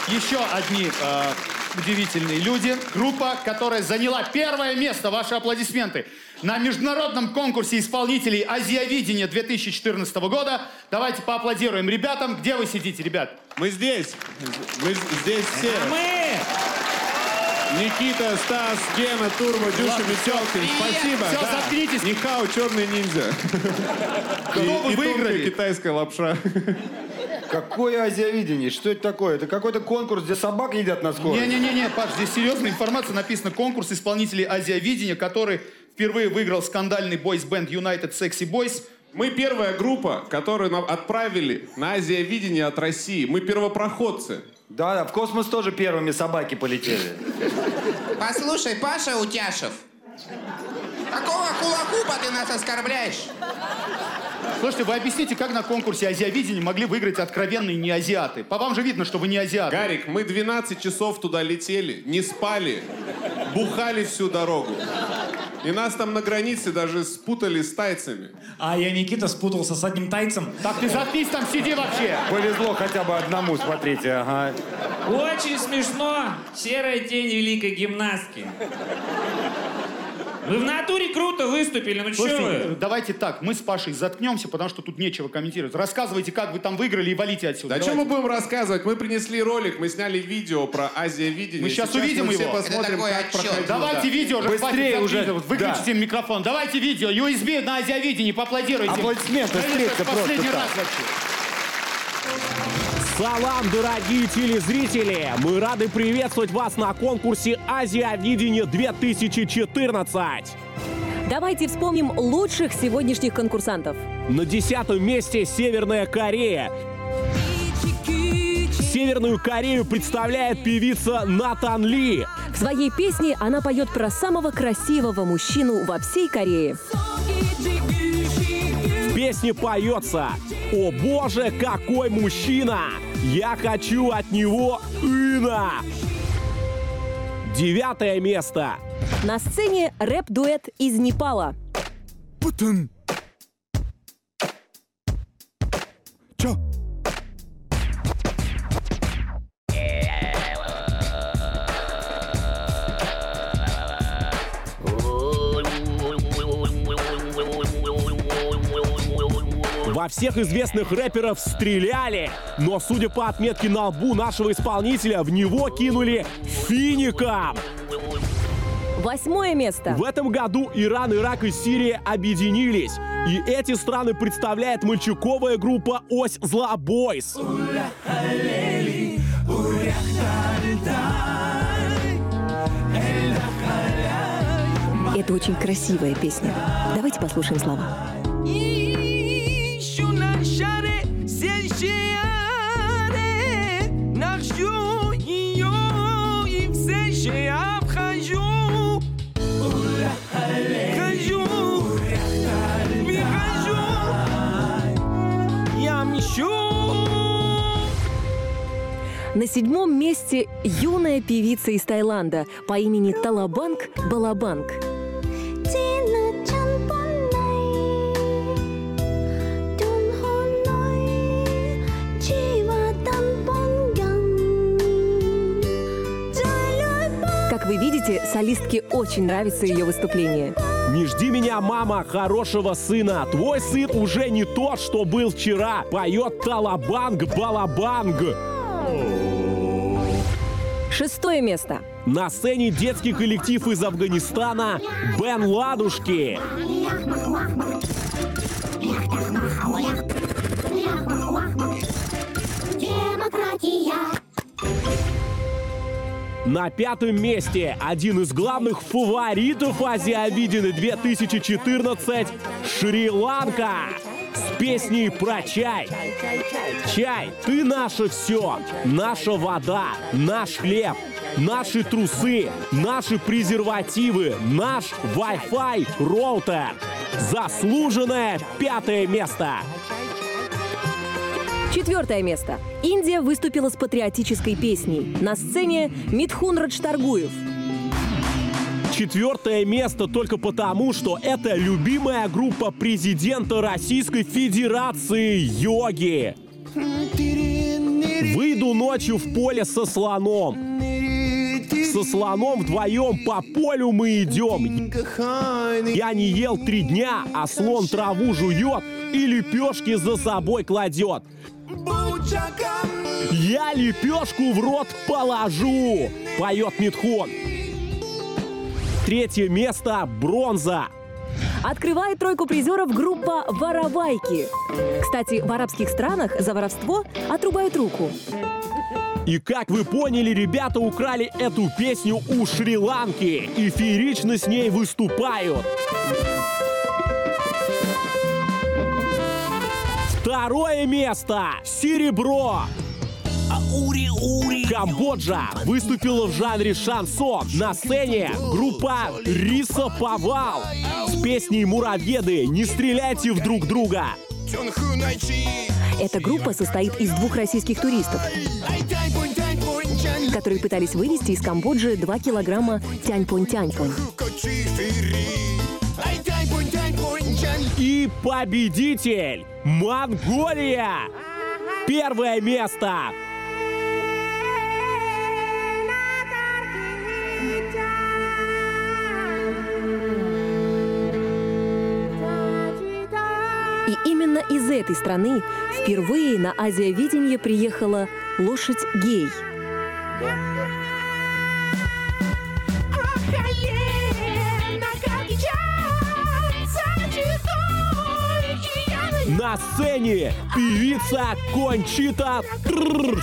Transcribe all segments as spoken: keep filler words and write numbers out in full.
еще одни э, удивительные люди. Группа, которая заняла первое место. Ваши аплодисменты. На международном конкурсе исполнителей Азиавидения две тысячи четырнадцатого года. Давайте поаплодируем ребятам. Где вы сидите, ребят? Мы здесь. Мы здесь все. А мы! Никита, Стас, Гена, Турбо, Дюша, Метелкин. Спасибо. Все, Да. заткнитесь. Нихао, черный ниндзя. Кто вы И выиграли? тонкая китайская лапша. Какое азиавидение? Что это такое? Это какой-то конкурс, где собак едят на скорость? Не-не-не, Паш, здесь серьезная информация. Написано: конкурс исполнителей Азиавидения, который впервые выиграл скандальный бойс-бенд United Sexy Boys. Мы первая группа, которую нам отправили на Азиавидение от России. Мы первопроходцы. Да, да, в космос тоже первыми собаки полетели. Послушай, Паша Утяшев, какого кулакуба ты нас оскорбляешь? Слушайте, вы объясните, как на конкурсе Азиавидения могли выиграть откровенные неазиаты? По вам же видно, что вы не азиаты. Гарик, мы двенадцать часов туда летели, не спали, бухали всю дорогу. И нас там на границе даже спутали с тайцами. А я, Никита, спутался с одним тайцем. Так ты заткнись там, сиди вообще. Повезло хотя бы одному, смотрите, ага. Очень смешно. Серая тень великой гимнастки. Вы в натуре круто выступили, ну Слушайте, чё вы? давайте так, мы с Пашей заткнемся, потому что тут нечего комментировать. Рассказывайте, как вы там выиграли, и валите отсюда. Да что мы будем рассказывать? Мы принесли ролик, мы сняли видео про Азиавидение. Мы сейчас увидим мы его. все посмотрим, Это такой как отчет. проходило. Давайте Да. видео, уже Быстрее хватит уже, видео. Выключите да. им микрофон. Давайте видео. ю эс би на Азиавидении, поаплодируйте. Аплодисменты, Конечно, встретиться просто последний так. раз вообще. Салам, дорогие телезрители! Мы рады приветствовать вас на конкурсе Азиавидение две тысячи четырнадцать. Давайте вспомним лучших сегодняшних конкурсантов. На десятом месте Северная Корея. Северную Корею представляет певица Натан Ли. В своей песне она поет про самого красивого мужчину во всей Корее. В песне поется: «О боже, какой мужчина! Я хочу от него Ина!» Девятое место. На сцене рэп-дуэт из Непала. Путин. Чё? Во всех известных рэперов стреляли, но, судя по отметке на лбу нашего исполнителя, в него кинули фиником. Восьмое место. В этом году Иран, Ирак и Сирия объединились. И эти страны представляет мальчуковая группа «Ось зла Бойс». Это очень красивая песня. Давайте послушаем слова. На седьмом месте юная певица из Таиланда по имени Талабанг Балабанг. Как вы видите, солистке очень нравится ее выступление. Не жди меня, мама, хорошего сына. Твой сын уже не тот, что был вчера. Поет Талабанг Балабанг. Шестое место. На сцене детский коллектив из Афганистана Бен Ладушки. На пятом месте один из главных фаворитов Азиавидения две тысячи четырнадцать — Шри-Ланка с песней про чай. Чай, ты наше все, наша вода, наш хлеб, наши трусы, наши презервативы, наш Wi-Fi роутер. Заслуженное пятое место. Четвертое место. Индия выступила с патриотической песней. На сцене Митхун Раджтаргуев. Четвертое место только потому, что это любимая группа президента Российской Федерации йоги. Выйду ночью в поле со слоном. Со слоном вдвоем по полю мы идем. Я не ел три дня, а слон траву жует и лепешки за собой кладет. Я лепешку в рот положу, поет Митхон. Третье место — бронза. Открывает тройку призеров группа «Воровайки». Кстати, в арабских странах за воровство отрубают руку. И как вы поняли, ребята украли эту песню у Шри-Ланки и феерично с ней выступают. Второе место — серебро. Камбоджа выступила в жанре шансон. На сцене группа Риса Повал с песней «Муравьеды, не стреляйте в друг друга». Эта группа состоит из двух российских туристов, которые пытались вывезти из Камбоджи два килограмма тянь-понь-тянь-понь. И победитель — Монголия. Первое место. И именно из этой страны впервые на Азиавидение приехала лошадь Гей. На сцене певица Кончита Вурст.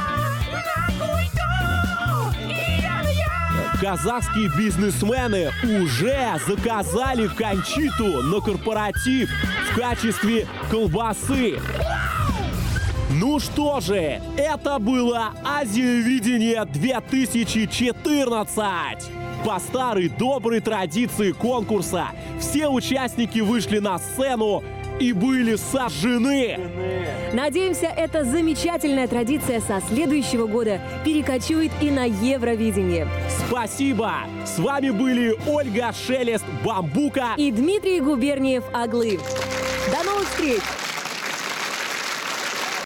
Казахские бизнесмены уже заказали Кончиту на корпоратив в качестве колбасы. Ну что же, это было Азиавидение две тысячи четырнадцать. По старой доброй традиции конкурса все участники вышли на сцену и были сожжены. Надеемся, эта замечательная традиция со следующего года перекочует и на Евровидение. Спасибо! С вами были Ольга Шелест Бамбука и Дмитрий Губерниев Оглы. До новых встреч!